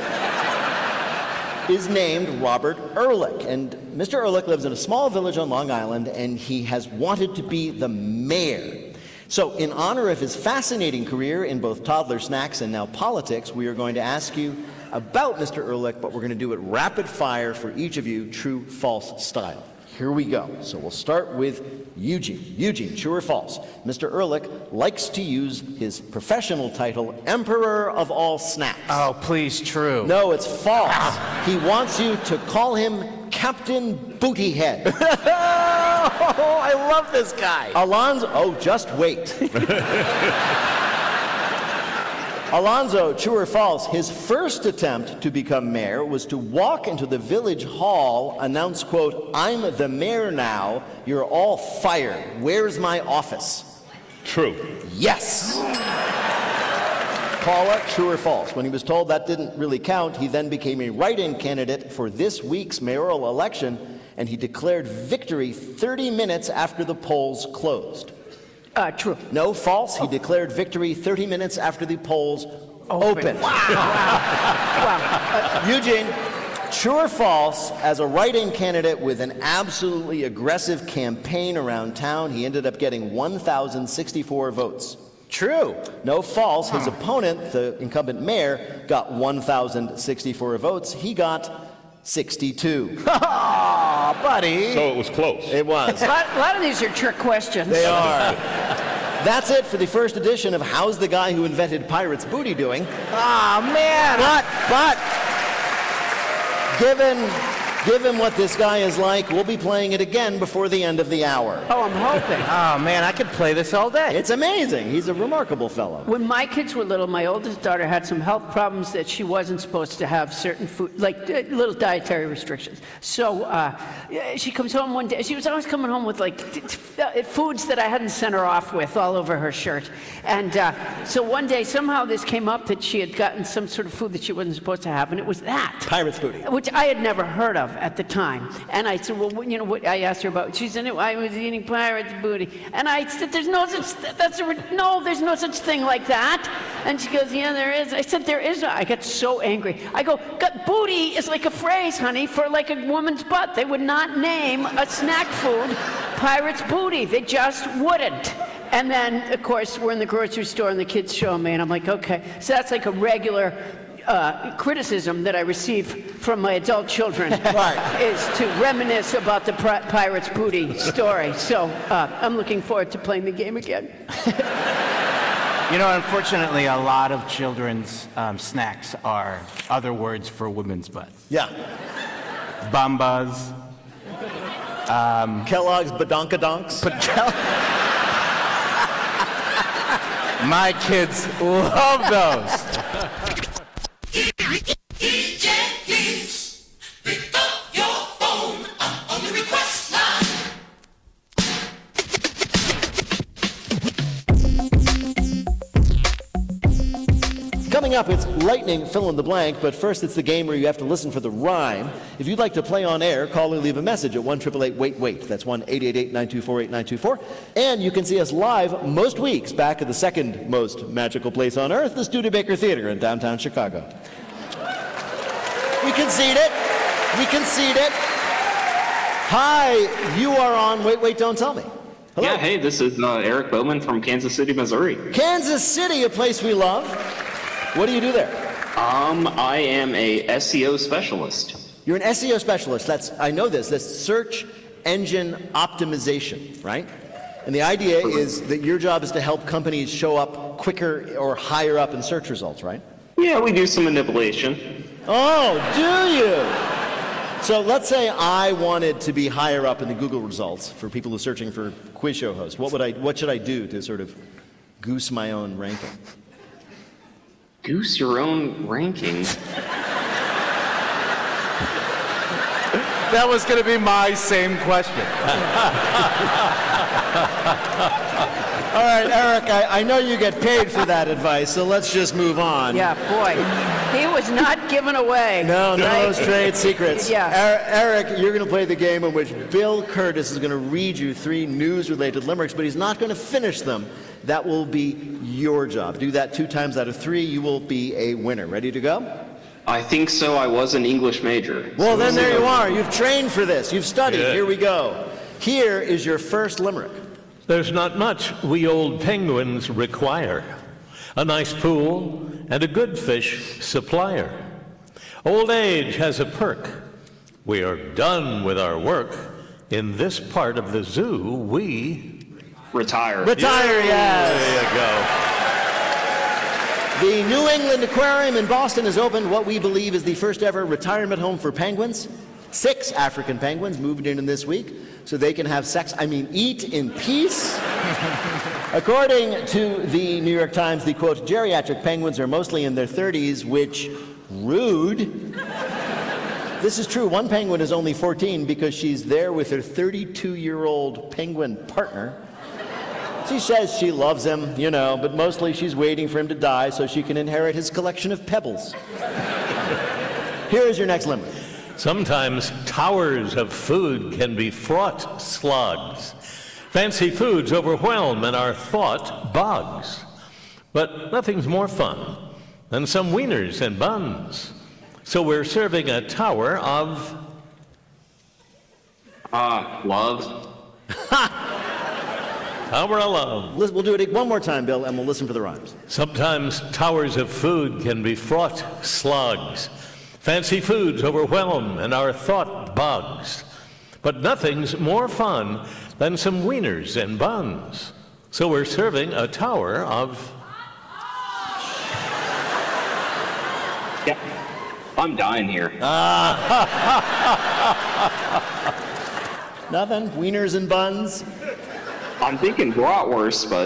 is named Robert Ehrlich. And Mr. Ehrlich lives in a small village on Long Island, and he has wanted to be the mayor. So, in honor of his fascinating career in both toddler snacks and now politics, we are going to ask you about Mr. Ehrlich, but we're going to do it rapid fire for each of you, true, false style. Here we go. So we'll start with Eugene. Eugene, true or false? Mr. Ehrlich likes to use his professional title, Emperor of All Snacks.
Oh, please, true.
No, it's false. He wants you to call him Captain Bootyhead.
Oh, I love this guy.
Alonzo, oh, just wait. Alonzo, true or false, his first attempt to become mayor was to walk into the village hall, announce, quote, "I'm the mayor now, you're all fired. Where's my office?"
True.
Yes. Paula, true or false? When he was told that didn't really count, he then became a write-in candidate for this week's mayoral election, and he declared victory 30 minutes after the polls closed.
True.
No, false. He declared victory 30 minutes after the polls opened.
Wow.
Eugene, true or false, as a write-in candidate with an absolutely aggressive campaign around town, he ended up getting 1,064 votes. True. No, false. His opponent, the incumbent mayor, got 1,064 votes. He got 62.
Oh, buddy.
So it was close.
It was.
A lot of these are trick questions.
They are. That's it for the first edition of How's the Guy Who Invented Pirate's Booty Doing?
Oh, man.
But, given what this guy is like, we'll be playing it again before the end of the hour.
Oh, I'm hoping.
Oh, man, I could play this all day.
It's amazing. He's a remarkable fellow.
When my kids were little, my oldest daughter had some health problems that she wasn't supposed to have certain food, like little dietary restrictions. So she comes home one day. She was always coming home with like foods that I hadn't sent her off with all over her shirt. And so one day, somehow this came up that she had gotten some sort of food that she wasn't supposed to have, and it was that.
Pirate's Booty.
Which I had never heard of at the time. And I said, well, you know what? I asked her about. She said, I was eating Pirate's Booty. And I said, there's no such thing like that. And she goes, yeah, there is. I said, there is. I got so angry. I go, booty is like a phrase, honey, for like a woman's butt. They would not name a snack food Pirate's Booty. They just wouldn't. And then, of course, we're in the grocery store and the kids show me, and I'm like, okay. So that's like a regular criticism that I receive from my adult children is to reminisce about the Pirate's Booty story. So I'm looking forward to playing the game again.
You know, unfortunately, a lot of children's snacks are other words for women's butts.
Yeah.
Bombas.
Kellogg's Badonkadonks.
My kids love those.
DJ, please pick up your phone. I'm on the request line.
Coming up, it's lightning fill in the blank, but first it's the game where you have to listen for the rhyme. If you'd like to play on air, call or leave a message at 1-888-WAIT-WAIT. That's 1-888-924-8924. And you can see us live most weeks back at the second most magical place on earth, the Studebaker Theater in downtown Chicago. We concede it. We concede it. Hi, you are on Wait, Wait, Don't Tell Me. Hello.
Yeah, hey, this is Eric Bowman from Kansas City, Missouri.
Kansas City, a place we love. What do you do there?
I am a SEO specialist.
You're an SEO specialist. I know this. That's search engine optimization, right? And the idea is that your job is to help companies show up quicker or higher up in search results, right?
Yeah, we do some manipulation.
Oh, do you? So let's say I wanted to be higher up in the Google results for people who are searching for quiz show hosts. What should I do to sort of goose my own ranking?
Goose your own ranking?
That was going to be my same question.
All right, Eric, I know you get paid for that advice, so let's just move on.
Yeah, boy. He was not given away.
No,
right?
those trade secrets.
Yeah.
Eric, you're going to play the game in which Bill Curtis is going to read you 3 news-related limericks, but he's not going to finish them. That will be your job. Do that 2 times out of 3, you will be a winner. Ready to go?
I think so. I was an English major.
Well, then there you are. You've trained for this. You've studied.
Good.
Here we go. Here is your first limerick.
There's not much we old penguins require. A nice pool and a good fish supplier. Old age has a perk. We are done with our work. In this part of the zoo, we
retire.
Retire, yes.
There you
The
go.
New England Aquarium in Boston has opened what we believe is the first ever retirement home for penguins. 6 African penguins moved in this week so they can have eat in peace. According to the New York Times, the quote, geriatric penguins are mostly in their 30s, which, rude. This is true. One penguin is only 14 because she's there with her 32-year-old penguin partner. She says she loves him, but mostly she's waiting for him to die so she can inherit his collection of pebbles. Here is your next limerick.
Sometimes towers of food can be fraught slugs. Fancy foods overwhelm and our thought bogs. But nothing's more fun than some wieners and buns. So we're serving a tower of...
love.
Tower of love.
We'll do it one more time, Bill, and we'll listen for the rhymes.
Sometimes towers of food can be fraught slugs. Fancy foods overwhelm and our thought bogs. But nothing's more fun than some wieners and buns. So we're serving a tower of...
Yeah, I'm dying here.
Nothing? Wieners and buns?
I'm thinking bratwurst, but...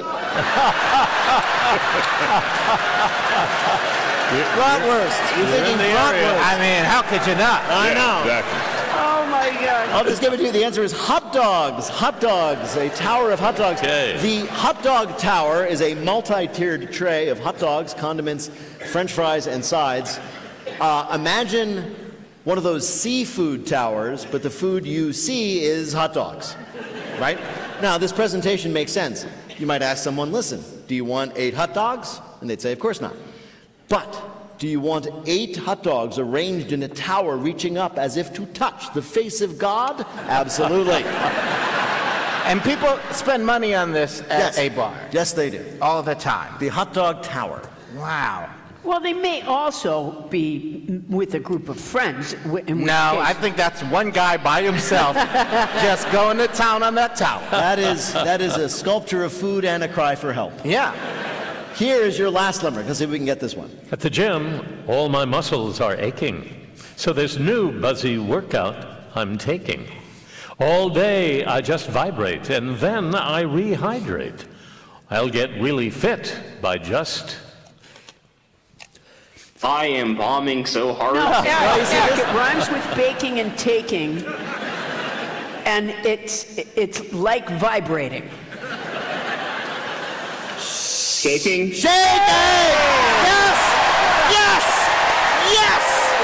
Bratwurst. You're thinking bratwurst.
I mean, how could you not?
I know.
Exactly.
Oh, my God.
I'll just give it to you. The answer is hot dogs. Hot dogs. A tower of hot dogs.
Okay.
The hot dog tower is a multi-tiered tray of hot dogs, condiments, French fries, and sides. Imagine one of those seafood towers, but the food you see is hot dogs, right? Now, this presentation makes sense. You might ask someone, listen, do you want 8 hot dogs? And they'd say, of course not. But do you want 8 hot dogs arranged in a tower reaching up as if to touch the face of God? Absolutely.
And people spend money on this at
Yes.
a bar.
Yes, they do.
All the time.
The hot dog tower.
Wow.
Well, they may also be with a group of friends.
No, I think that's one guy by himself just going to town on that tower.
That is a sculpture of food and a cry for help.
Yeah.
Here is your last limerick. Let's see if we can get this one.
At the gym, all my muscles are aching. So this new buzzy workout I'm taking. All day I just vibrate and then I rehydrate. I'll get really fit by just...
I am bombing so hard.
No, Eric, it rhymes with baking and taking, and it's like vibrating.
Shaking.
Shaking! Yes! Yes! Yes!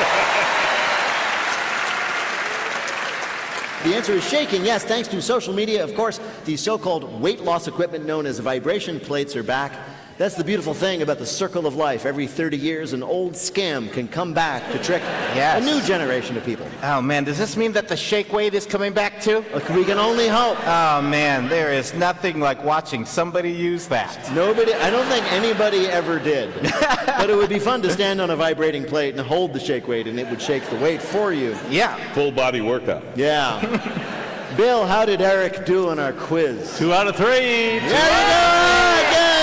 The answer is shaking, yes, thanks to social media. Of course, the so-called weight loss equipment known as vibration plates are back. That's the beautiful thing about the circle of life. Every 30 years, an old scam can come back to trick a new generation of people.
Oh, man, does this mean that the shake weight is coming back, too?
Look, we can only hope.
Oh, man, there is nothing like watching somebody use that.
Nobody, I don't think anybody ever did. But it would be fun to stand on a vibrating plate and hold the shake weight, and it would shake the weight for you.
Yeah.
Full body workout.
Yeah. Bill, how did Eric do on our quiz?
2 out of 3.
There you go! Again!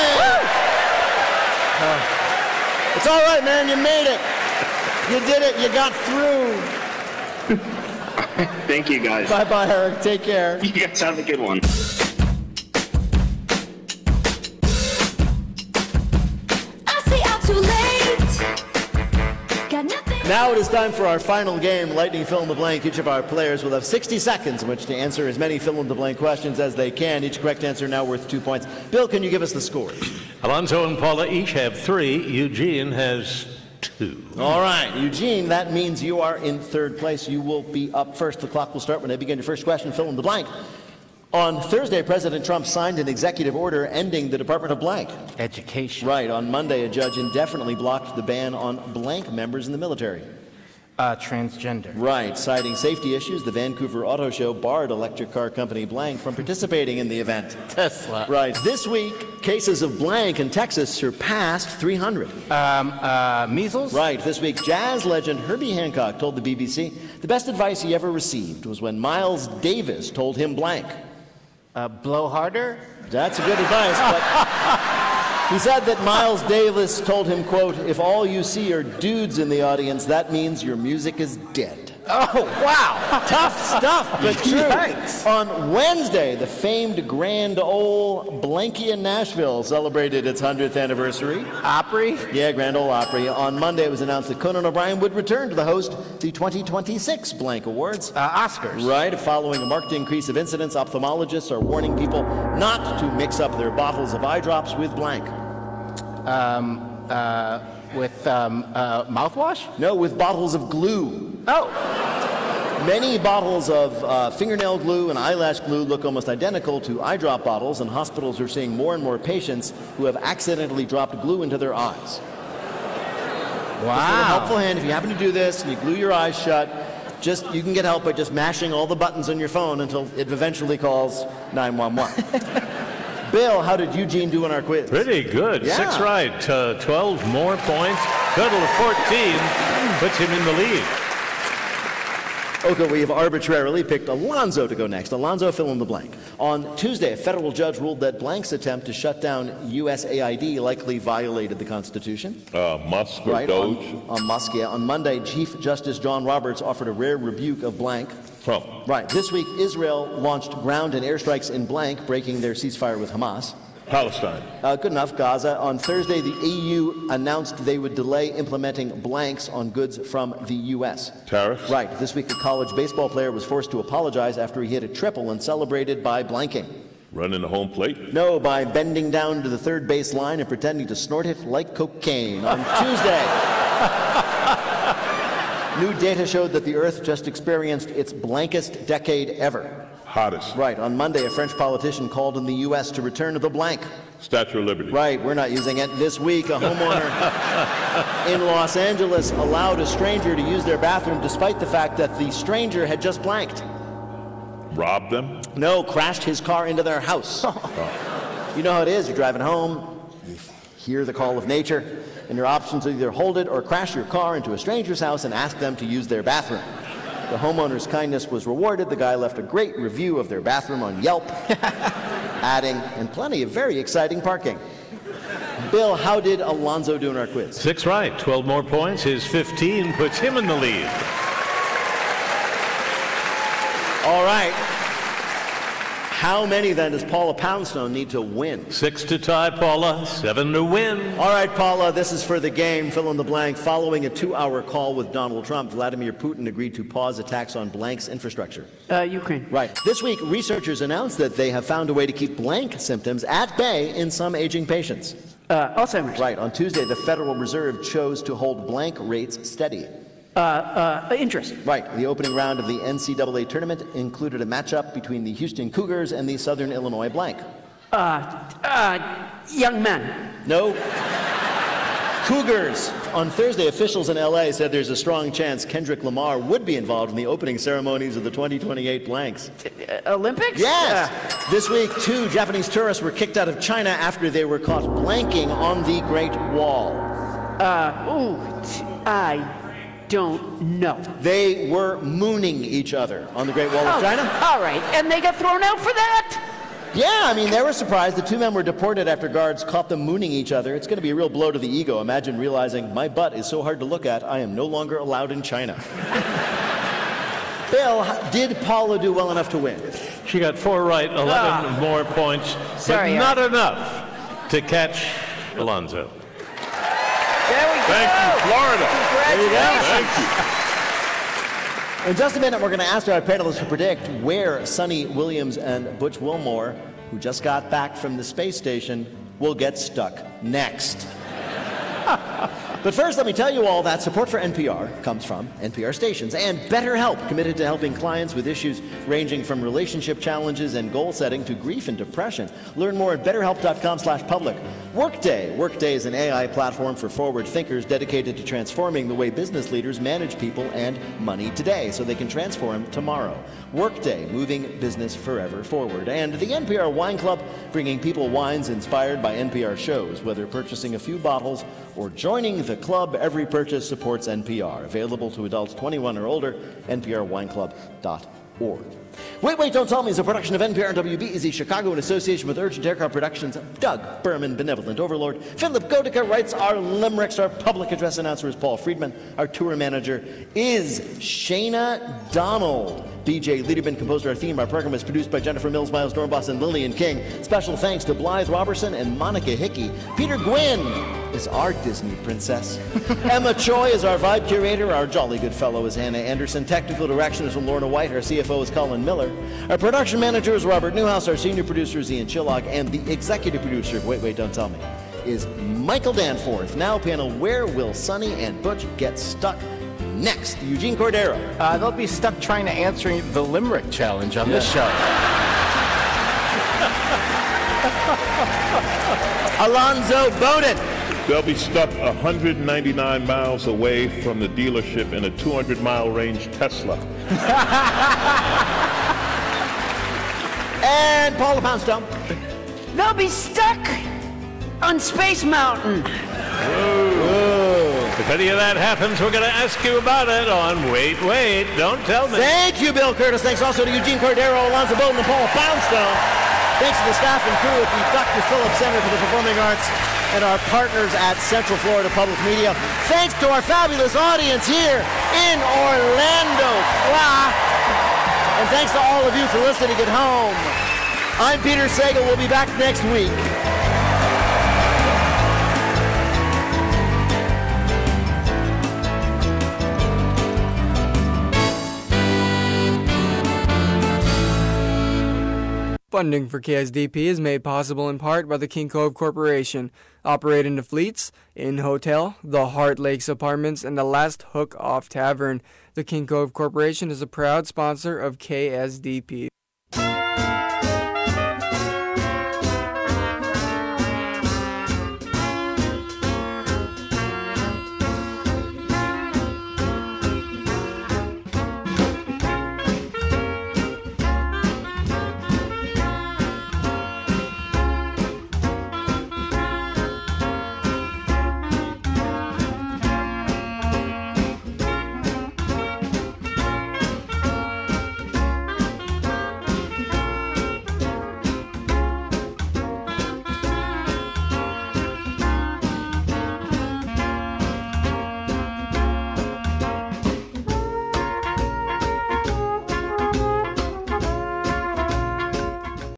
It's all right, man. You made it. You did it. You got through.
Thank you, guys.
Bye-bye, Eric. Take care.
You guys have a good one.
I say I'm too late. Got nothing.
Now it is time for our final game, Lightning Fill in the Blank. Each of our players will have 60 seconds in which to answer as many fill in the blank questions as they can. Each correct answer now worth 2 points. Bill, can you give us the scores?
Alonzo and Paula each have 3. Eugene has 2.
All right, Eugene, that means you are in third place. You will be up first. The clock will start when I begin your first question. Fill in the blank. On Thursday, President Trump signed an executive order ending the Department of blank.
Education.
Right. On Monday, a judge indefinitely blocked the ban on blank members in the military.
Transgender.
Right. Citing safety issues, the Vancouver Auto Show barred electric car company blank from participating in the event.
Tesla.
Right. This week, cases of blank in Texas surpassed 300.
Measles?
Right. This week, jazz legend Herbie Hancock told the BBC the best advice he ever received was when Miles Davis told him blank.
Blow harder?
That's a good advice, but he said that Miles Davis told him, quote, if all you see are dudes in the audience, that means your music is dead.
Oh, wow.
Tough stuff, but true.
Yikes.
On Wednesday, the famed Grand Ole Blanky in Nashville celebrated its 100th anniversary.
Opry?
Yeah, Grand Ole Opry. On Monday, it was announced that Conan O'Brien would return to the host the 2026 Blank Awards.
Oscars.
Right. Following a marked increase of incidents, ophthalmologists are warning people not to mix up their bottles of eye drops with blank.
With mouthwash?
No, with bottles of glue.
Oh.
Many bottles of fingernail glue and eyelash glue look almost identical to eye drop bottles, and hospitals are seeing more and more patients who have accidentally dropped glue into their eyes.
Wow.
Just a helpful hand, if you happen to do this and you glue your eyes shut, you can get help by just mashing all the buttons on your phone until it eventually calls 911. Bill, how did Eugene do in our quiz?
Pretty good.
Yeah.
6 right. 12 more points. Total of 14 puts him in the lead.
Okay, we have arbitrarily picked Alonzo to go next. Alonzo, fill in the blank. On Tuesday, a federal judge ruled that blank's attempt to shut down USAID likely violated the Constitution.
Musk or
Right,
Doge?
on Musk, yeah. On Monday, Chief Justice John Roberts offered a rare rebuke of blank.
Trump.
Right. This week, Israel launched ground and airstrikes in blank, breaking their ceasefire with Hamas.
Palestine.
Good enough, Gaza. On Thursday, the EU announced they would delay implementing blanks on goods from the U.S.
Tariffs.
Right. This week, a college baseball player was forced to apologize after he hit a triple and celebrated by blanking.
Running the home plate?
No, by bending down to the third base line and pretending to snort it like cocaine. On Tuesday, new data showed that the Earth just experienced its blankest decade ever.
Hottest.
Right. On Monday, a French politician called on the U.S. to return to the blank.
Statue of Liberty.
Right. We're not using it. This week, a homeowner in Los Angeles allowed a stranger to use their bathroom despite the fact that the stranger had just blanked.
Robbed them?
No, crashed his car into their house. You know how it is. You're driving home, you hear the call of nature, and your options are either hold it or crash your car into a stranger's house and ask them to use their bathroom. The homeowner's kindness was rewarded. The guy left a great review of their bathroom on Yelp, adding, and plenty of very exciting parking. Bill, how did Alonzo do in our quiz?
6 right. 12 more points. His 15 puts him in the lead.
All right. How many then does Paula Poundstone need to win?
6 to tie Paula, 7 to win.
All right, Paula, this is for the game. Fill in the blank. Following a 2-hour call with Donald Trump, Vladimir Putin agreed to pause attacks on blank's infrastructure.
Ukraine.
Right. This week, researchers announced that they have found a way to keep blank symptoms at bay in some aging patients.
Alzheimer's.
Right. On Tuesday, the Federal Reserve chose to hold blank rates steady.
Interest.
Right. The opening round of the NCAA tournament included a matchup between the Houston Cougars and the Southern Illinois blank.
Young men.
No. Cougars. On Thursday, officials in LA said there's a strong chance Kendrick Lamar would be involved in the opening ceremonies of the 2028 blanks.
Olympics?
Yes. This week, 2 Japanese tourists were kicked out of China after they were caught blanking on the Great Wall.
I don't know.
They were mooning each other on the Great Wall of China.
All right. And they got thrown out for that?
Yeah, I mean, they were surprised. The 2 men were deported after guards caught them mooning each other. It's going to be a real blow to the ego. Imagine realizing, my butt is so hard to look at, I am no longer allowed in China. Bill, did Paula do well enough to win?
She got 4 right, 11 more points,
Sorry,
but not enough to catch Alonzo.
There we go.
Thank you, Florida.
Congratulations.
Thank you.
In just a minute, we're going to ask our panelists to predict where Sonny Williams and Butch Wilmore, who just got back from the space station, will get stuck next. But first, let me tell you all that support for NPR comes from NPR stations and BetterHelp, committed to helping clients with issues ranging from relationship challenges and goal setting to grief and depression. Learn more at betterhelp.com/public. Workday. Workday is an AI platform for forward thinkers dedicated to transforming the way business leaders manage people and money today so they can transform tomorrow. Workday, moving business forever forward. And the NPR Wine Club, bringing people wines inspired by NPR shows. Whether purchasing a few bottles or joining the club, every purchase supports NPR. Available to adults 21 or older, nprwineclub.org. Wait, Don't Tell Me is a production of NPR and WBEZ Chicago in association with Urgent Aircraft Productions. Doug Berman, Benevolent Overlord. Philip Godica writes our limericks. Our public address announcer is Paul Friedman. Our tour manager is Shayna Donald. BJ Liederman composed our theme. Our program is produced by Jennifer Mills, Miles Dornbos, and Lillian King. Special thanks to Blythe Robertson and Monica Hickey. Peter Gwynn is our Disney princess. Emma Choi is our vibe curator. Our jolly good fellow is Hannah Anderson. Technical direction is from Lorna White. Our CFO is Colin Miller. Our production manager is Robert Newhouse. Our senior producer is Ian Chillog. And the executive producer of Wait, Don't Tell Me is Michael Danforth. Now, panel, where will Sonny and Butch get stuck next? Eugene Cordero.
They'll be stuck trying to answer the Limerick challenge on this show.
Alonzo Bowden.
They'll be stuck 199 miles away from the dealership in a 200-mile range Tesla.
And Paula Poundstone.
They'll be stuck on Space Mountain.
If any of that happens, we're going to ask you about it on Wait, Don't Tell Me.
Thank you, Bill Curtis. Thanks also to Eugene Cordero, Alonzo Bowden, and Paula Poundstone. Thanks to the staff and crew at the Dr. Phillips Center for the Performing Arts and our partners at Central Florida Public Media. Thanks to our fabulous audience here in Orlando, Florida. And thanks to all of you for listening at home. I'm Peter Sagal. We'll be back next week.
Funding for KSDP is made possible in part by the King Cove Corporation, operating the Fleets, Inn Hotel, the Heart Lakes Apartments, and the Last Hook Off Tavern. The King Cove Corporation is a proud sponsor of KSDP.